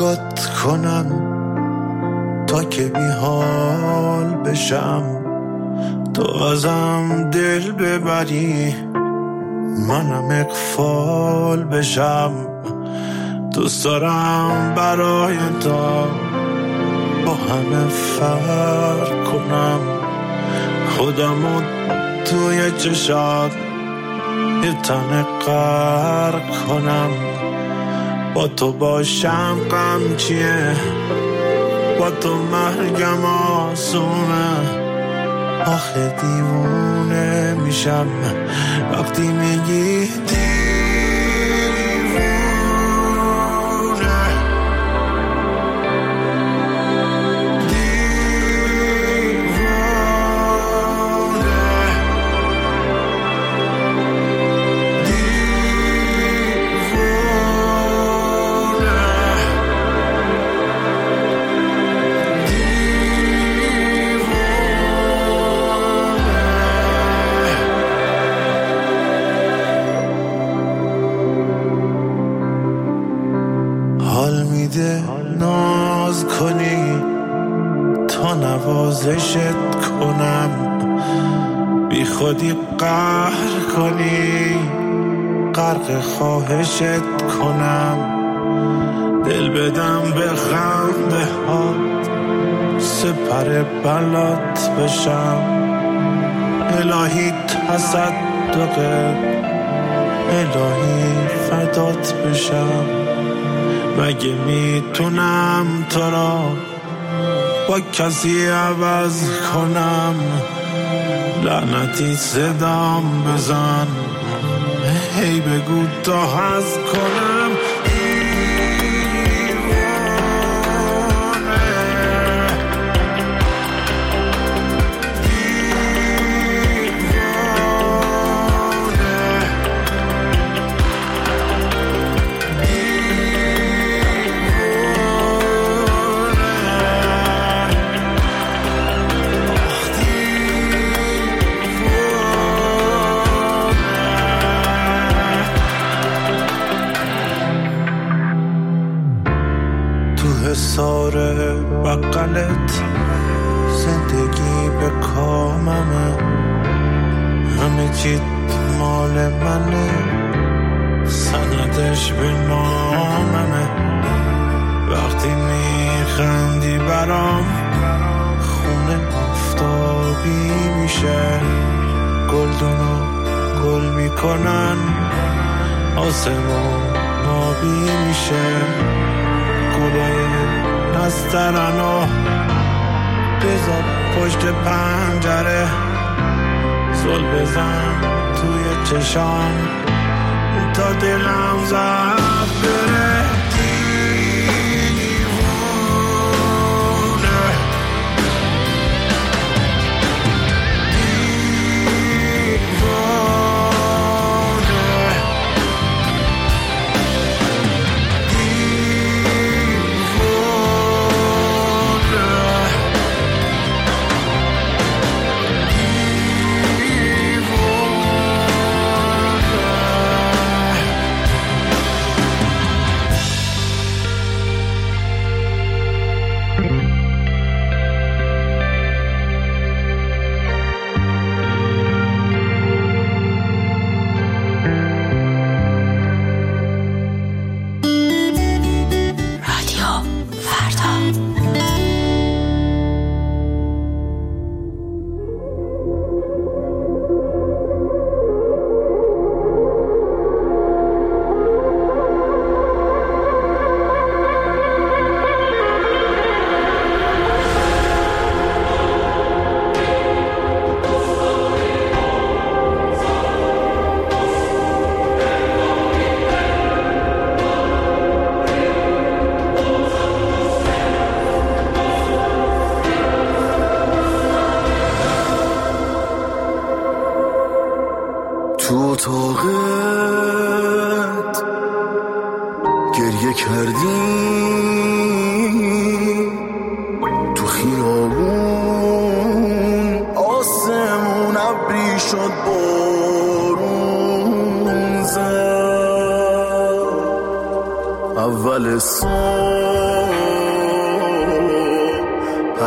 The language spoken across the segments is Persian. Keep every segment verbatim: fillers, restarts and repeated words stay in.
نگات کنم تا که بی حال بشم، تو ازم دل ببری منم اغفال بشم. دوست دارم برای تو با همه فرق کنم، خودمو توی چشات یه تنه غرق کنم. با تو باشم غم چیه، با تو مرگم آسونه. آخه دیوونه میشم وقتی میگی ناز کنی تا نوازشت کنم، بی خودی قهر کنی غرق خواهشت کنم. دل بدم به خنده هات سپر بلات بشم، الهی تصدقت الهی فدات بشم. مگه میتونم تو را با کسی عوض کنم؟ لعنتی صدام بزن هی بگو تا هست کنم. ساره بقلت زندگی به کاممه، همه چیت مال منه، سندش به ناممه. وقتی میخندی برام خونه آفتابی میشه، گلدونو گل میکنن آسمون آبی میشه. گلای نسترنو بذار پشت پنجره، زل بزن توی چشام تا دلم زد بره. تو اتاقت گریه کردی، تو خیابون آسمون ابری شد بارون زد. اول صبح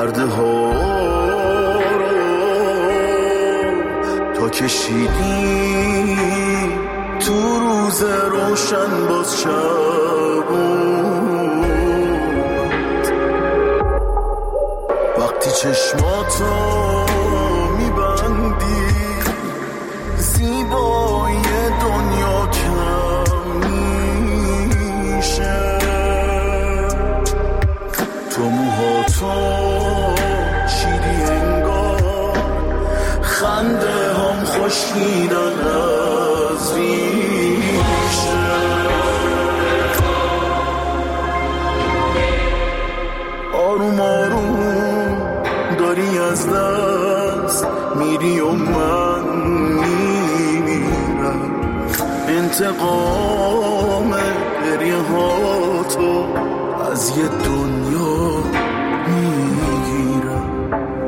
پرده ها رو تا کشیدی تو روز روشن باز شب وقتی چشماتو میبندی زیبایی دنیا کم میشه تو موهاتو چیدی انگار خنده هم خوشیدن از ریشه آروم آروم داری از دست میری و من میمیرم انتقام گریه ها تو از یه دنیا میگیرم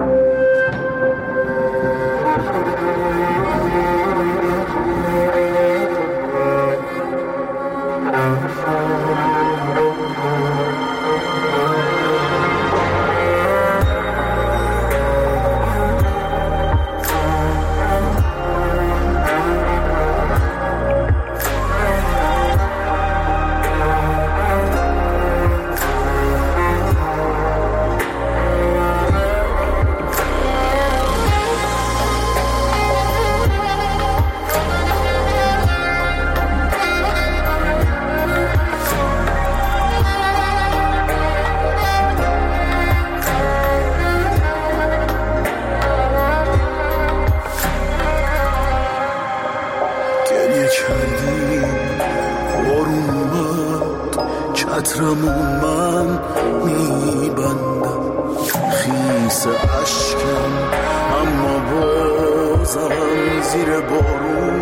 چترمون من میبندم خیس عشقم اما بازم زیر بارون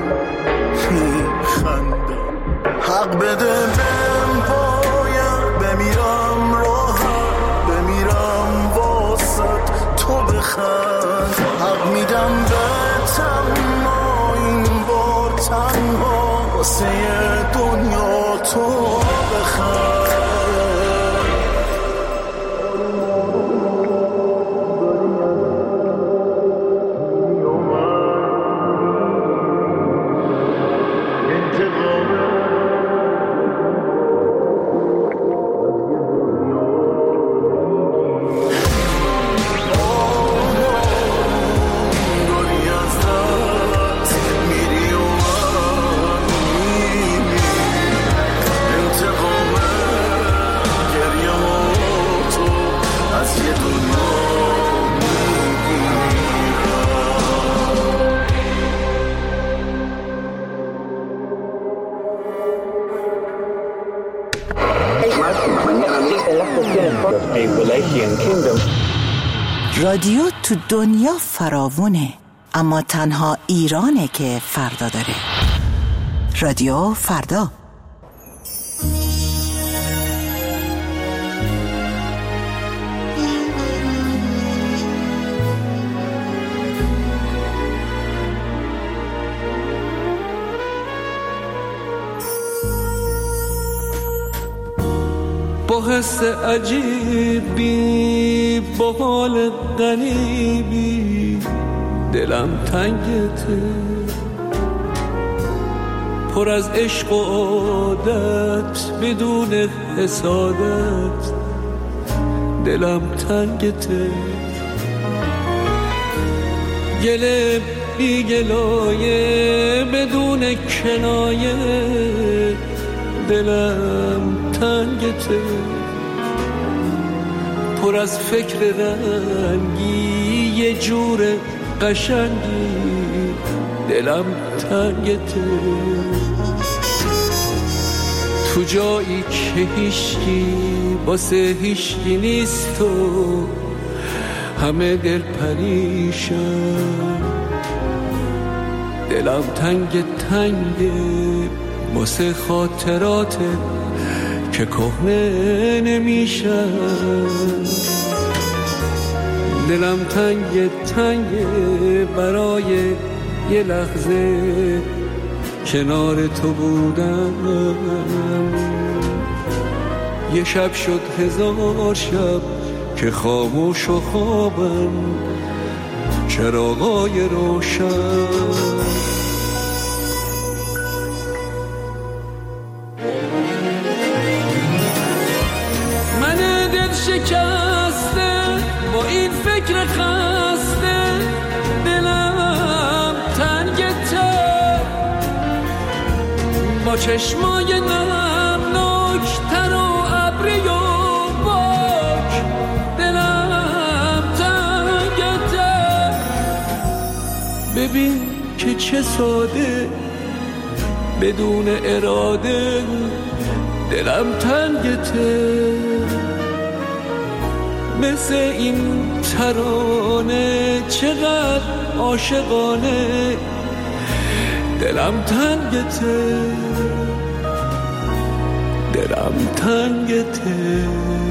میخندم حق بده بهم باید بمیرم راحت بمیرم واسط تو بخند حق میدم به تنها این بار تنها واسه دنیا تو بخند رادیو تو دنیا فراوونه اما تنها ایرانه که فردا داره. رادیو فردا. با حس عجیبی با حال غریبی دلم تنگته پر از عشق و عادت بدون حسادت دلم تنگته گله بی گلایه بدون کنایه دلم تنگته پر از فکر رنگی یه جور قشنگی دلم تنگته تو جایی که هیچکی واسه هیچکی نیست و همه دل پریشان دلم تنگ تنگه واسه خاطرات که کهنه نمیشن دلم تنگ تنگ برای یه لحظه کنار تو بودم یه شب شد هزار شب که خاموش و خوابم چراغای روشن. من دل شکسته با این فکر خسته، دلم تنگته با چشمای نمناکتر و ابری و باک، دلم تنگته. ببین که چه ساده بدون اراده دلم تنگته، مثل این ترانه چقدر عاشقانه دلم تنگته، دلم تنگته.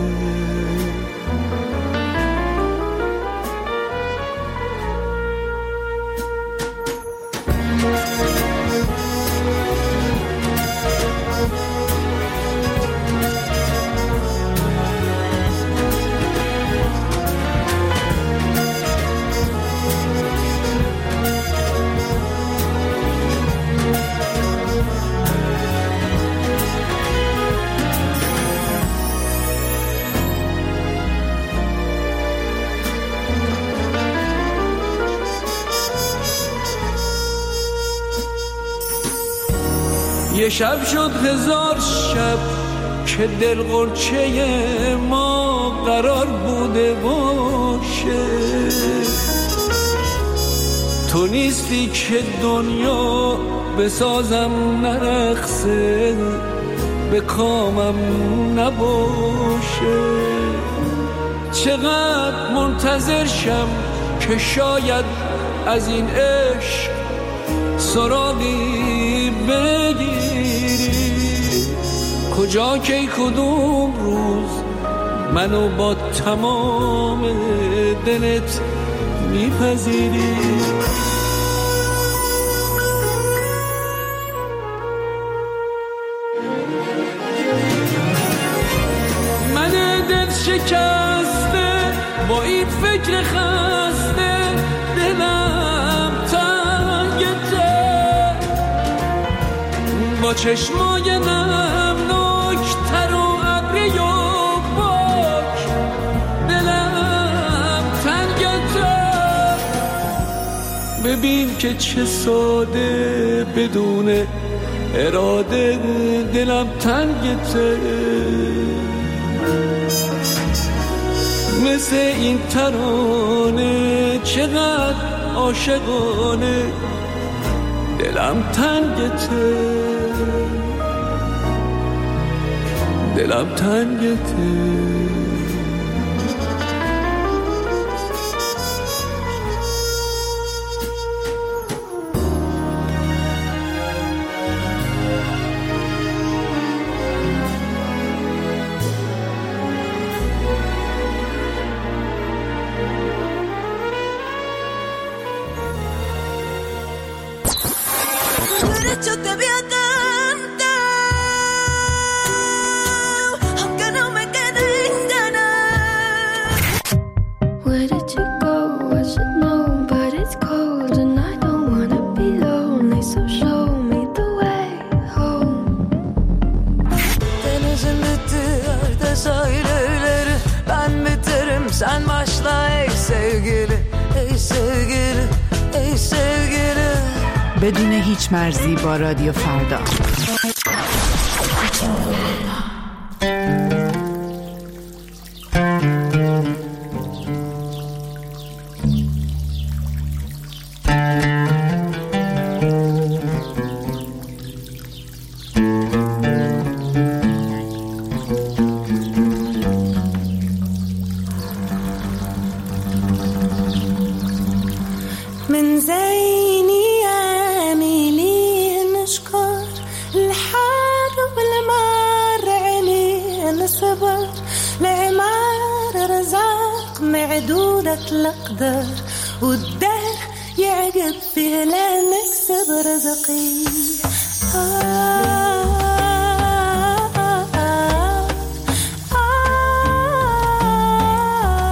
یه شب شد هزار شب که دل غرچه ما قرار بوده باشه، تو نیستی که دنیا بسازم نرخصه به کامم نباشه. چقدر منتظر شم که شاید از این عشق سراغی بگیری، کجا کی کدوم روز منو با تمام دلت میپذیری. من دل شکسته با این فکر خسته، دلم تنگته با چشمای نمناکتر و ابری و باک، دلم تنگته. ببین که چه ساده بدون اراده دلم تنگته، مثل این ترانه چقدر عاشقانه دلم تنگته، دلم تنگته. Yo te voy a cantar, aunque no me queden ganas. Where did you go? I should know, but it's cold and I don't wanna be lonely, so show me the way home. Denizin bitti, yerde sahilleri, ben biterim, sen başla ey sevgili, ey sevgili, ey sevgili. بدون هیچ مرزی با رادیو فردا. من زيني عاملين نشكر الحار والمار علينا صبر لعمار رزاق معدودة الأقدار والدهر يعقب فيه لا نكسب رزقي. آه آه آه آه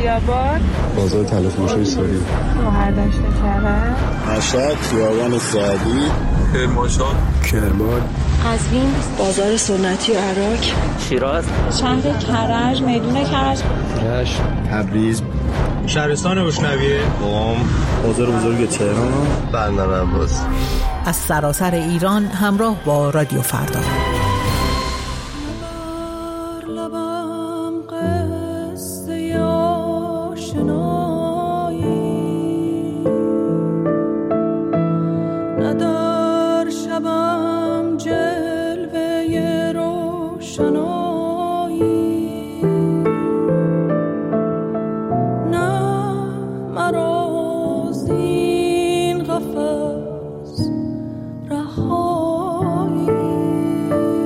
خیابان، بازار تلفروشی ساری، مهرداشت کرد، مشهد، خیابان سعدی، کرمانشاه، کرمان، قزوین، بازار سنتی و عراق، شیراز، شهر کرج، میدون کرج، رشت، تبریز، شهرستان اشنویه، قم، بازار بزرگ تهران، بندر عباس. از سراسر ایران همراه با رادیو فردا. رهایی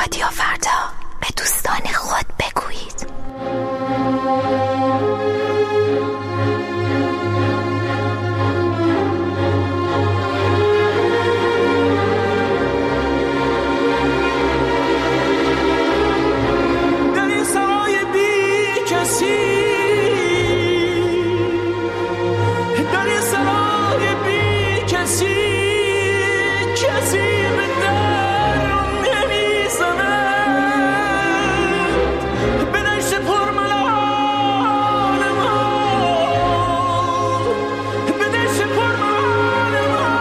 رادیو فردا، به دوستان خود بگویید. در این سرای بی کسی، در این سرای بی کسی، کسی به در نمیزند. به دشت پرملال ما، به دشت پرملال ما،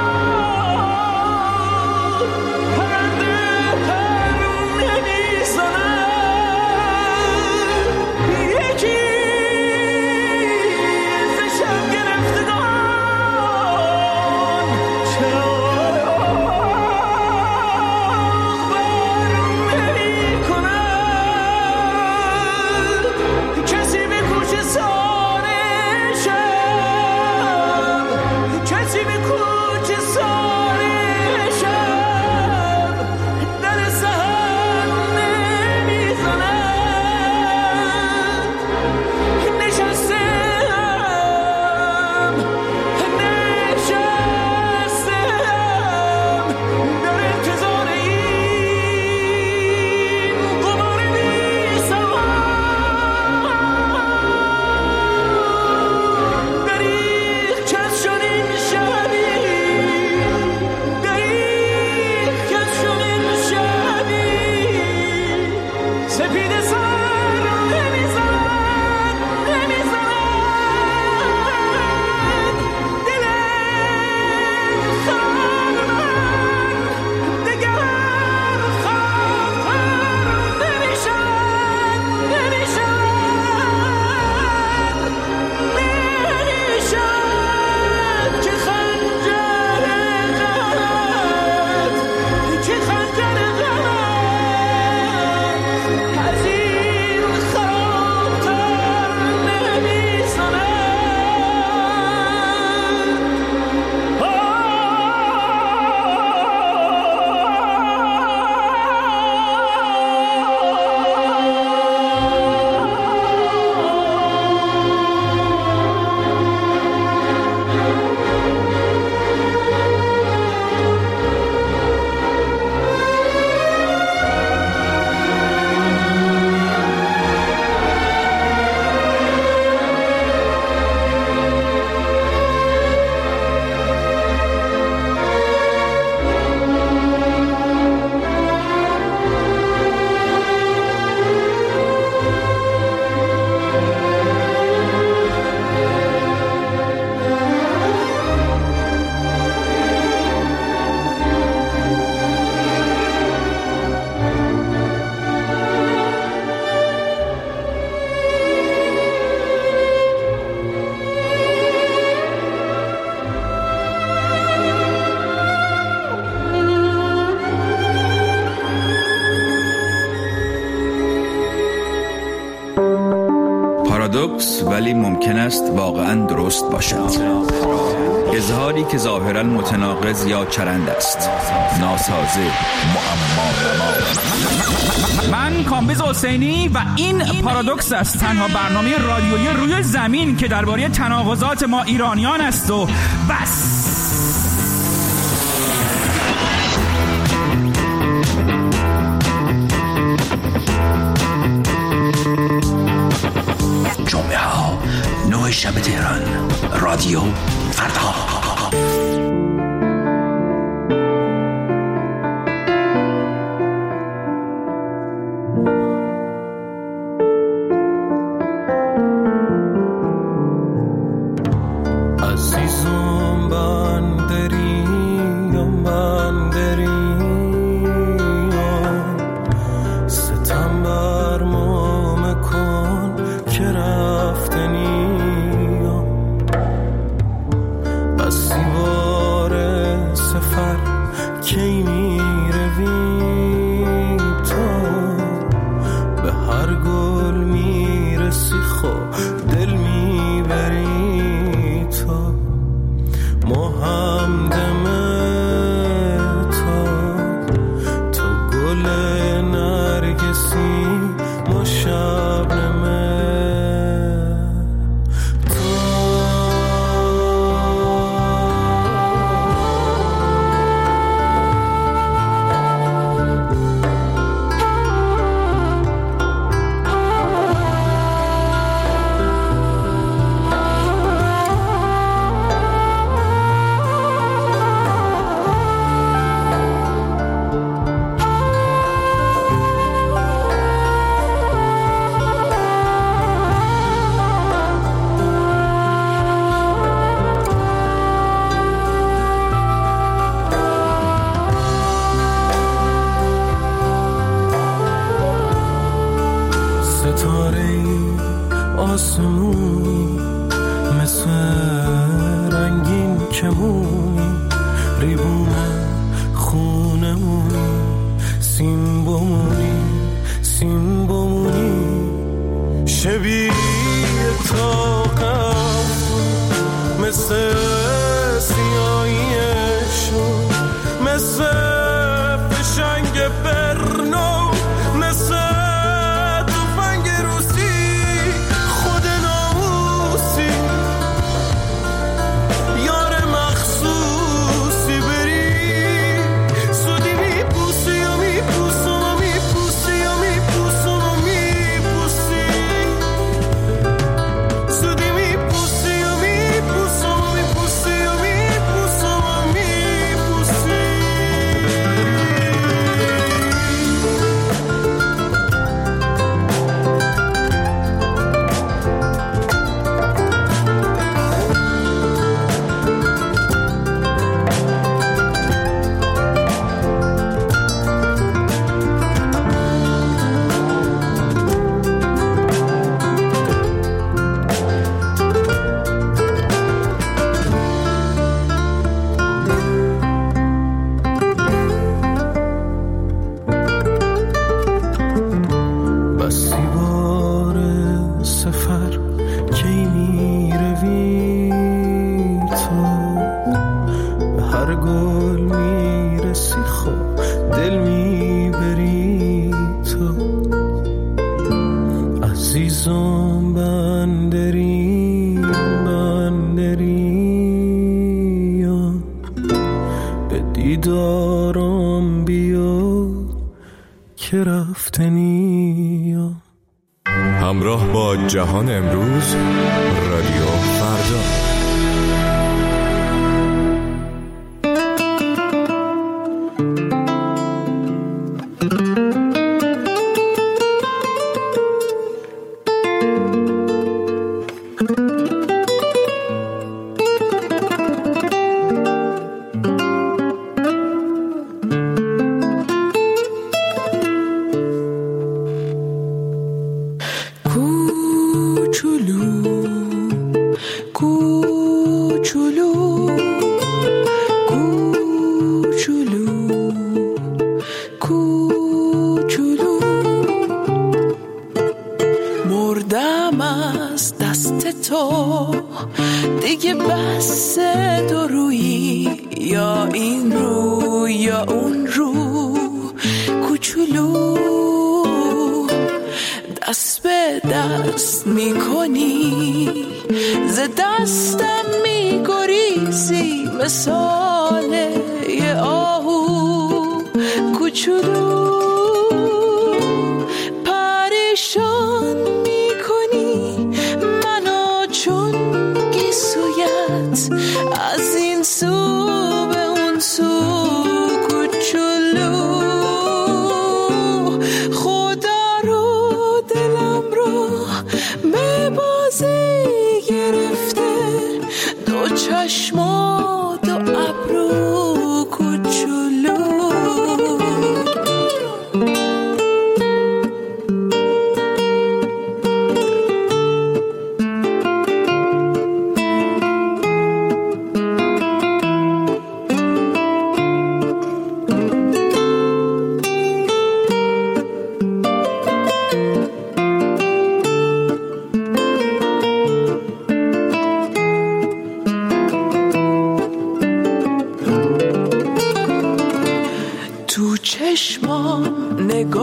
پرنده پر نمیزند. یکی ز شب گرفتگان چراغ بر نمی‌کند. کسی به کوچه سار شب، کسی به کوچه سار شب در سحر نمی‌زند. نشستم، نشستم در انتظار این قمار بی سواد. دریغ کس چنین شبی، دریغ کس چنین شبی سپید سر نمیزند، نمیزند. دلم خرمن دگر خواهر نمیشد، نمیشد، نمیشد که خنجر غمت، که خنجر غمت از این خرابتر نمیزند. پارادوکس ولی ممکن است واقعاً درست باشد. اظهاری که ظاهراً متناقض یا چرند است، ناسازه، معما. من کامبیز حسینی و این پارادوکس است، تنها برنامه رادیویی روی زمین که درباره تناقضات ما ایرانیان است و بس. جمعه ها نه شب تهران، رادیو فردا. عزیزم بندری بندری ستم بر ما مکن که رفتنی بس نسیم و شبنمه آسمونی مثل رنگین کمونی ریبونه خونمونی سیم بمونی سیم بمونی شبیه تاقم مثل سیاهیشون مثل فشنگ برنو مثل تفنگ روسی خود ناموسی یار مخصوصی بری سودی میپوسی و میپوسم و میپوسی و میپوسم و میپوسی سودی میپوسی و میپوسم و میپوسی و میپوسم و میپوسی بسی بار سفر کی میروی تو به هر گل میرسی خود دل میبری تو عزیزم بندری بندری به دیدارم بیا که رفتنی همراه با جهان امروز رادیو فردا. مردم از دست تو دیگه بس دو رویی یا این رو یا اون رو کوچولو دست به دست میکنی ز دستم میگریزی مثال یه آهو کوچولو پریشان میکنی منو چون گیسویت از این سو به اون سو کوچولو خدا رو دلم رو به بازی گرفته دو چشما دو ابرو کوچولو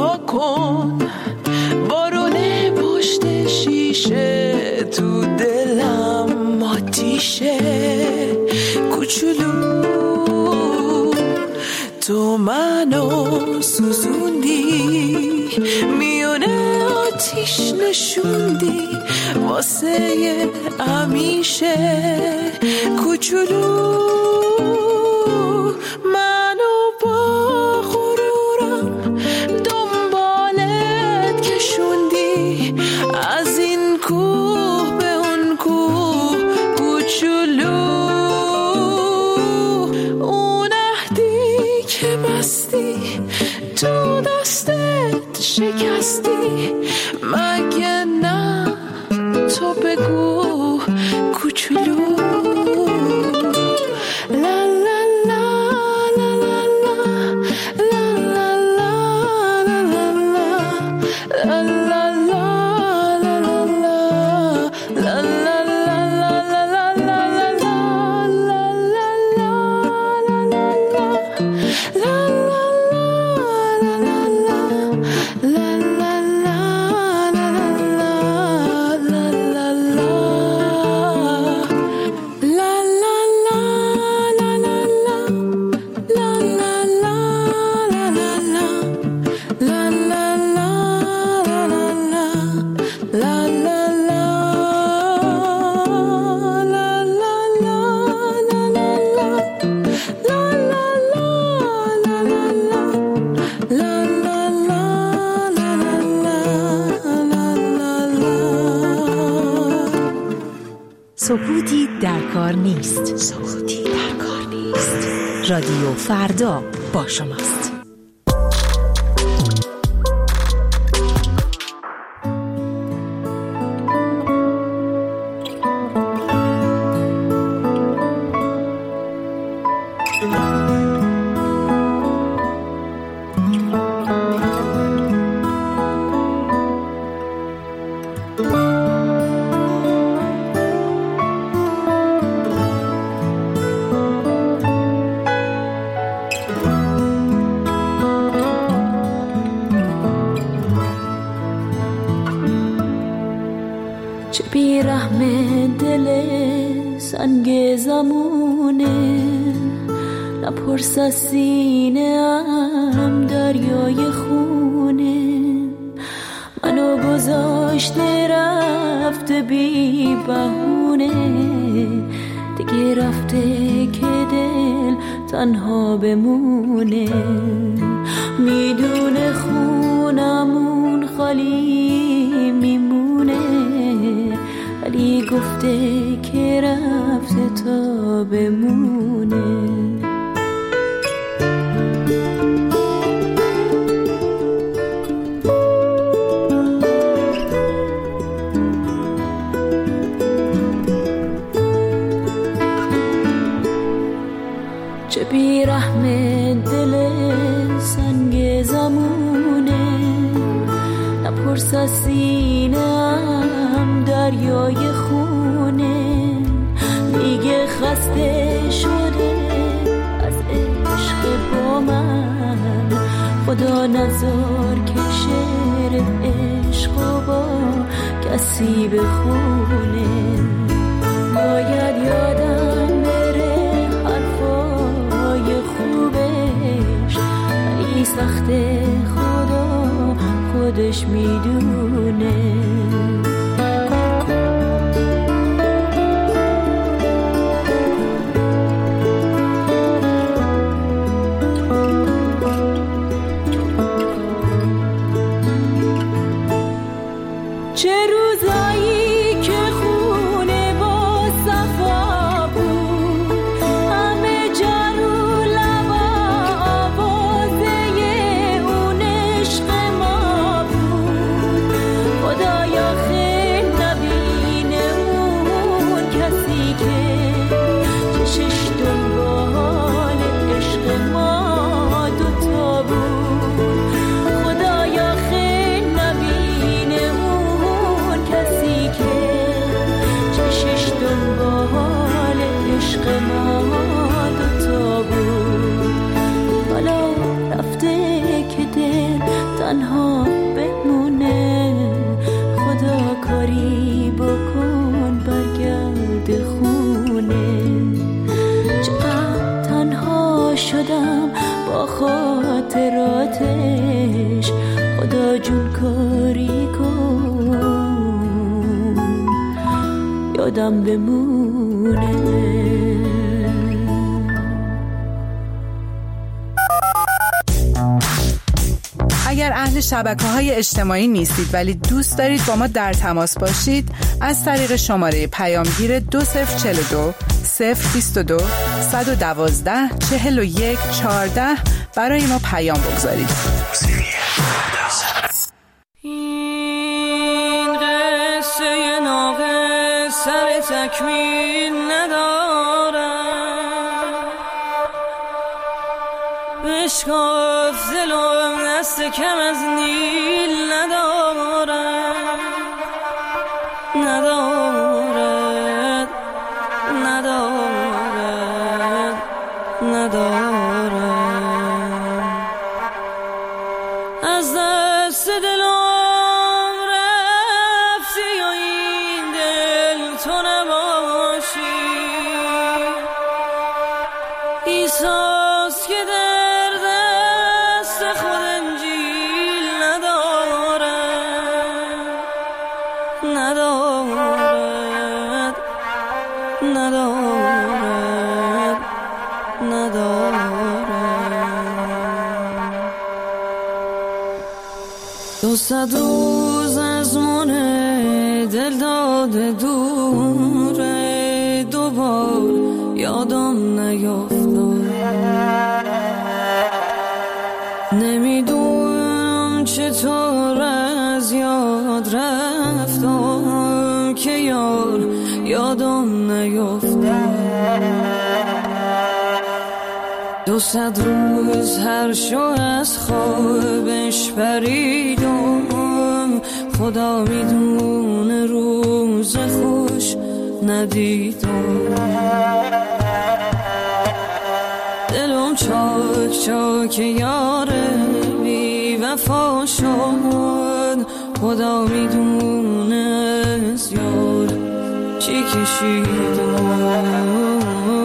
نگاه کن، بارونه پشت شیشه تو دلم آتیشه. کوچولو تو منو سوزوندی، میونه آتیش نشوندی واسه همیشه. کوچولو منو با غرورم دنبالت کشوندی، از این کوه به اون کوه. کوچولو اون عهدی که بستی تو دستت شکستی، مگه نه؟ تو بگو کوچولو. لا لا لا لا لا لا لا لا لا لا سکوتی در کار نیست. سکوتی در کار نیست. رادیو فردا با شماست. سنگ زمونه نپرس از سینه ام دریای خونه، منو گذاشته رفته بی بهونه، دیگه رفته که دل تنها بمونه. میدونه خونمون خالی میمونه، ولی گفته که رفته تا بمونه. چه بیرحم دل سنگ زمونه، نپرس از سینه‌ام دریای خونه، دیگه خسته شده از عشق با من، خدا نذار که شعر عشق با کسی بخونه. باید یادم بره حرفای خوبش، ولی سخته خدا خودش میدونه. چه روزایی که خونه با صفا بود، همه جا رو لبا آوازه اون عشق ما بود. خدایا خیلی تنها بمونه. خدا کاری بکن برگرد خونه. چقدر تنها شدم با خاطراتش. خدا جون کاری کن یادم بمونه. اگر اهل شبکه‌های اجتماعی نیستید ولی دوست دارید با ما در تماس باشید، از طریق شماره پیامگیر دو صفر چهل و دو صفر بیست و دو صد و دوازده چهل و یک چهارده برای ما پیام بگذارید. این قصه ناقص سر تکمیل ندارم. بشکاف دلم دست کم از نیل ندارم. ندارد ندارد ندارد. از دست دلم رفتی و این دل تو نباشی. ایساس که در دست خود انجیل ندارد. ندارد ندارد ندارد. دو صد روز از من دل داده دوره. دوبار یادم نیافتاد. نمیدونم چطور از یاد رفتم که یار یادم نیافتاد. دو صد روز هر شو از خوابش پریدم. خدا میدونه روز خوش ندیدم. دلم چاک چاک یاره بی وفا شد. خدا میدونه زیاد چی کشیدم.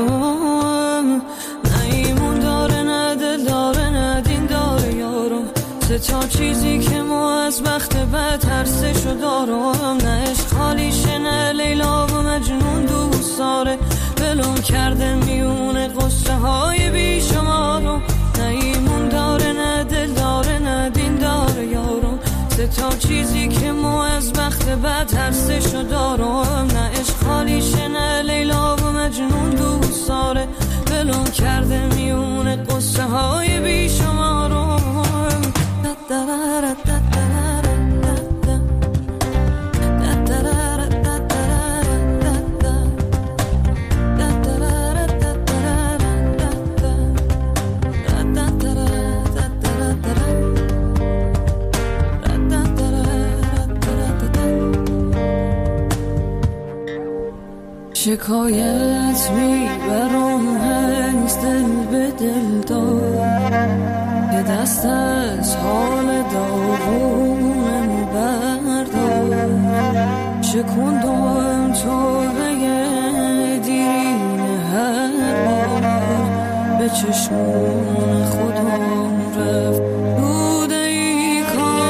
تا چیزی که ما از بخت بد ترسشو دارم. نه عشق خالیشه نه لیلا و مجنون دوست داره. بلوم کرده میونه قصه های بیشمارم. نه ایمون داره نه دل داره نه دین داره یارم. سه تا چیزی که ما از بخت بد ترسشو دارم. نه عشق خالیشه نه لیلا و مجنون دوست داره. بلوم کرده میونه قصه های بیشمارم. شکایت میبرم از دل به دل دار. یه دست از حال داغونم بردار. شکوندم تو بگه دیرین هر بار. به چشمون خودم رفت بوده ای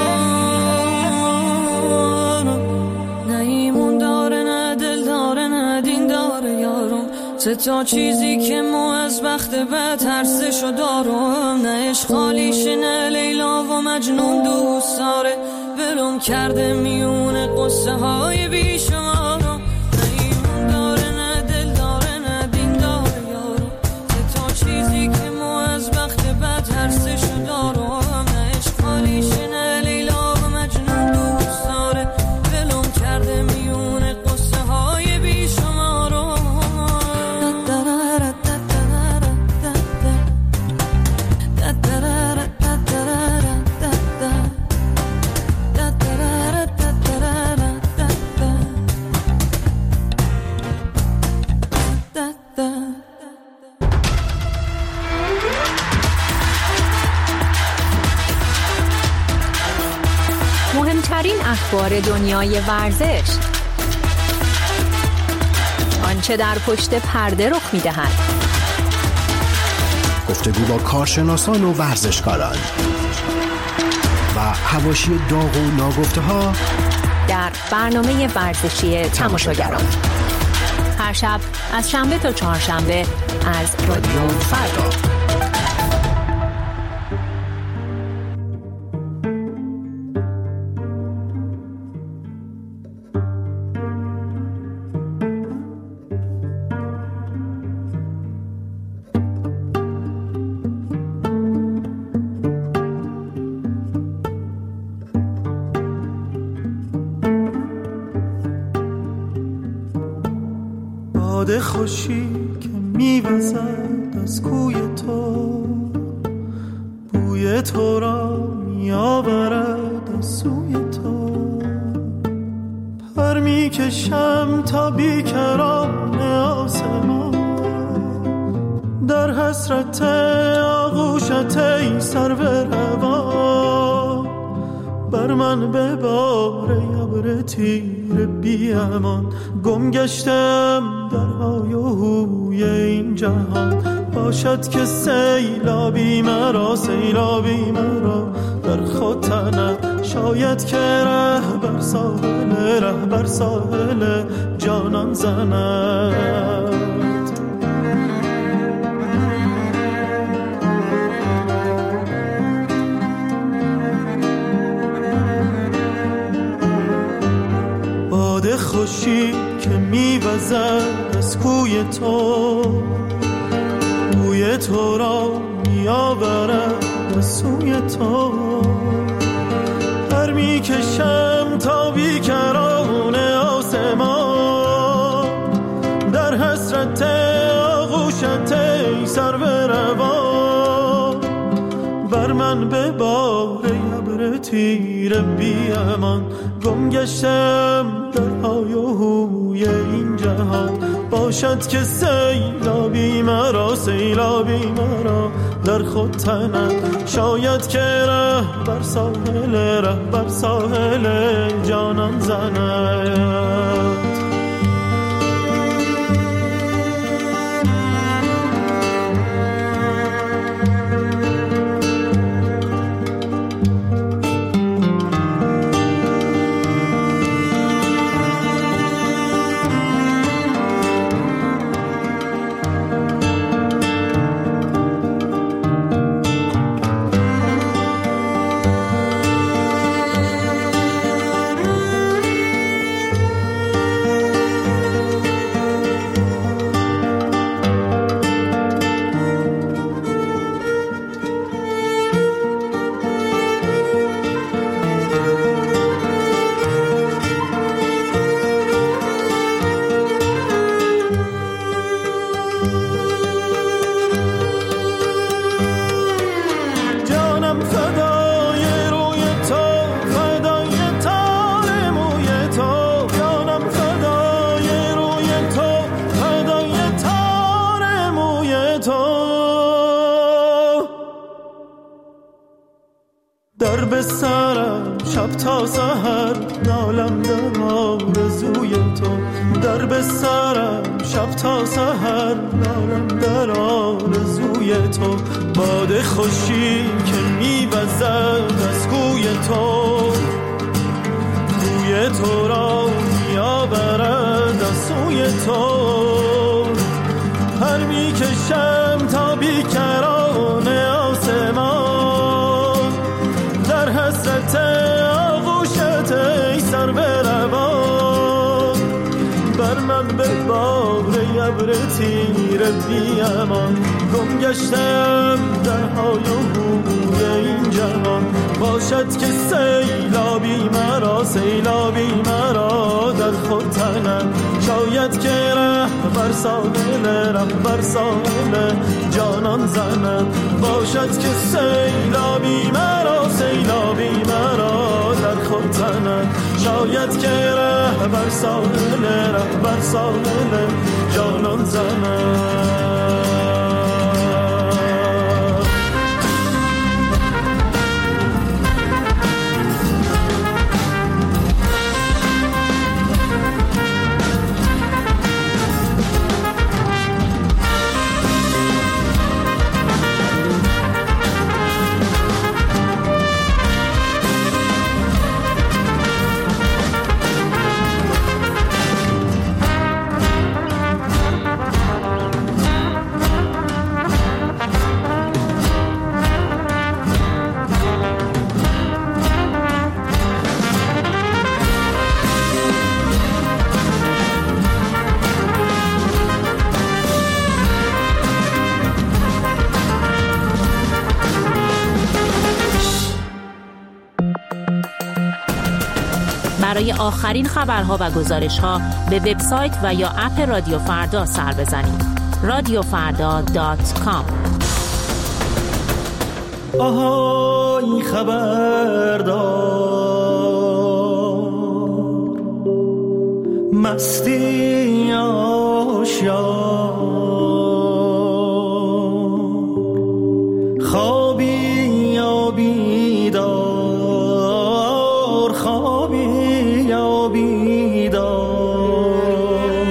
کار. نه ایمون داره نه دل داره نه دین داره یارم. سه تا چیزی که ما از بخت بد ترسشو دارم. نه عشق خالیشه نه لیلا و مجنون دوست داره. ولم کرده میونه قصه های بیشمارم. نه ایمون داره نه دل داره نه دین داره یارم. سه تا چیزی که ما از بخت بد ترسشو دارم. نه عشق خالیشه نه لیلا و مجنون دوست داره. ولم کرده میونه قصه های بیشمارم. مهمترین اخبار دنیای ورزش، آنچه در پشت پرده رخ می‌دهد، گفتگو با کارشناسان و ورزشکاران و حواشی داغ و ناگفته‌ها در برنامه ورزشی تماشاگران، هر شب از شنبه تا چهارشنبه از رادیو فردا. باد خوشی که میوزد از کوی تو، بوی تو را میآورد از سوی تو. پر میکشم تا بیکران آسمان، در حسرت آغوشت ای سرو روان. بر من ببار ابر تیر بی امان، گم گشتم در های و هوی این جهان. باشد که سیلابی مرا سیلابی مرا در خود تنم، شاید که ره بر ساحل ره بر ساحل جانان زند. باد خوشی که میوزد از کوی تو، بوی تو را میآورد از سوی تو. پر میکشم تا بیکران آسمان، در حسرت آغوشت ای سرو روان. بر من ببار ابر تیر بی امان، گم گشتم در های و هوی این جهان. باشد که سیلابی مرا سیلابی مرا در خود تنم، شاید که ره بر ساحل ره بر ساحل جانان زند. در به سرم شب تا سحر نالم در آرزوی تو. در به سرم شب تا سحر نالم در آرزوی تو. باد خوشی که میوزد از کوی تو، بوی تو را میآورد از سوی تو. پر میکشم تا بیکران آسمان، در حسرت آغوشت ای سرو روان. بر من ببار ابر تیر بی امان، گم گشتم در های و هوی این جهان. باشد که سیلابی مرا سیلابی مرا در خود تنم، شاید که ره بر ساحل ره بر ساحل جانان زنم. باشد که سیلابی مرا سیلابی مرا در خود تنم، شاید که ره بر ساحل ره بر ساحل جانان زنم. برای آخرین خبرها و گزارش‌ها به وبسایت و یا اپ رادیو فردا سر بزنید. رادیو فردا دات کام. آهای خبردار، مستی آشیار، خوابی یا بیدار، خوابی یا بیدار،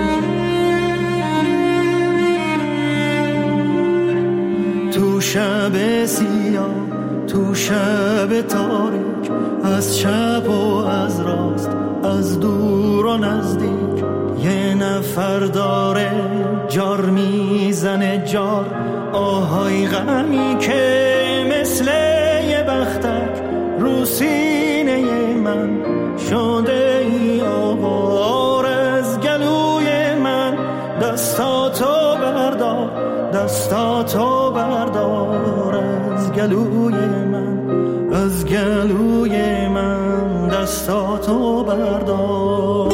تو شب سیاه، تو شب تاریک، از چپ و از راست، از دور و نزدیک، یه نفر داره جار میزنه جار، آهای غمی که مثل یه بختک رو سینه من شده ای آوار، از گلوی من دستاتو بردار، دستاتو بردار، از گلوی من، از گلوی من دستاتو بردار.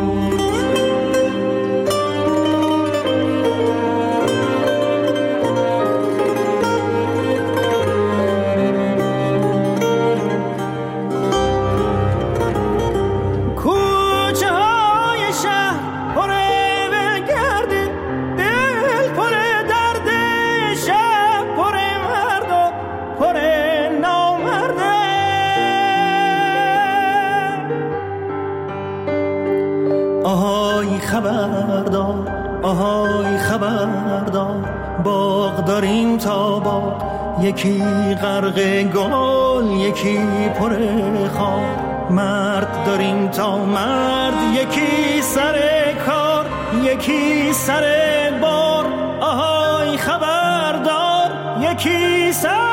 خبردار، آهای خبردار، باغ داریم تا باغ، یکی غرق گل یکی پر خار، مرد داریم تا مرد، یکی سر کار یکی سر بار، آهای خبردار، یکی سر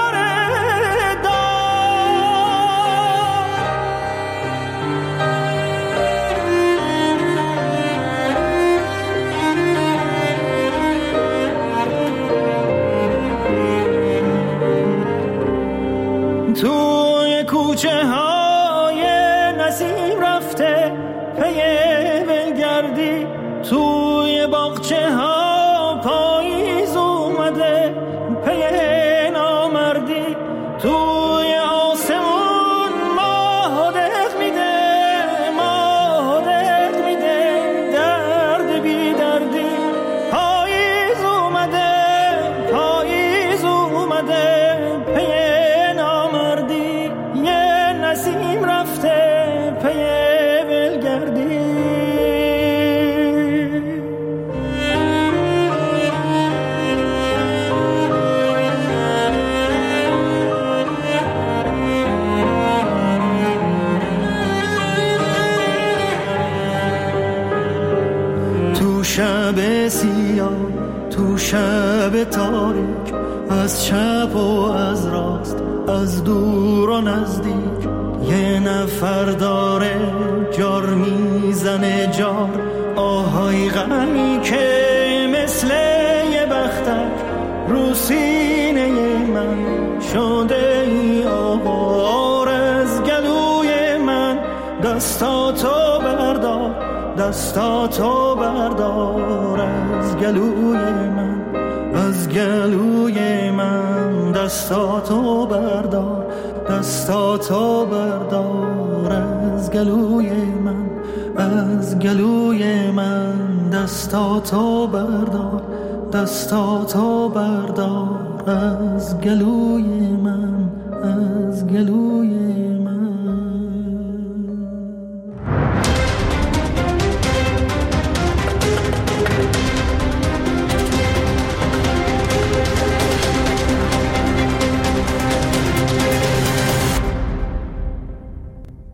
توی کوچه های نسیم رفته پی ولگردی، توی باغچه ها پاییز اومده پی نامردی، توی آسمون ماه دق میده، ماه دق میده، درد بی دردی، پاییز اومده، پاییز اومده پی نسیم رفته پی ولگردی. تو شب سیاه، تو شب تاریک، از چپ و از راست، از دور و نزدیک، یه نفر داره جار میزنه جار، آهای غمی که مثل یه بختک رو سینه من شده ای آوار، از گلوی من دستاتو بردار، دستاتو بردار، از گلوی من، از گلوی من دستاتو بردار، دستاتو بردار، از گلوی من، از گلوی من دستاتو بردار، دستاتو بردار، از گلوی من، از گلوی